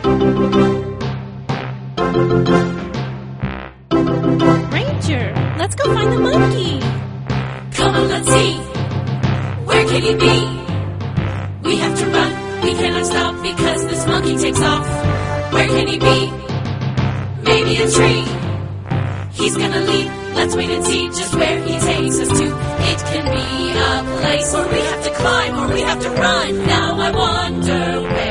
Ranger, let's go find the monkey. Come on, let's see. Where can he be? We have to run. We cannot stop because this monkey takes off. Where can he be? Maybe a tree. He's gonna leap. Let's wait and see just where he takes us to. It can be a place where we have to climb or we have to run. Now I wonder where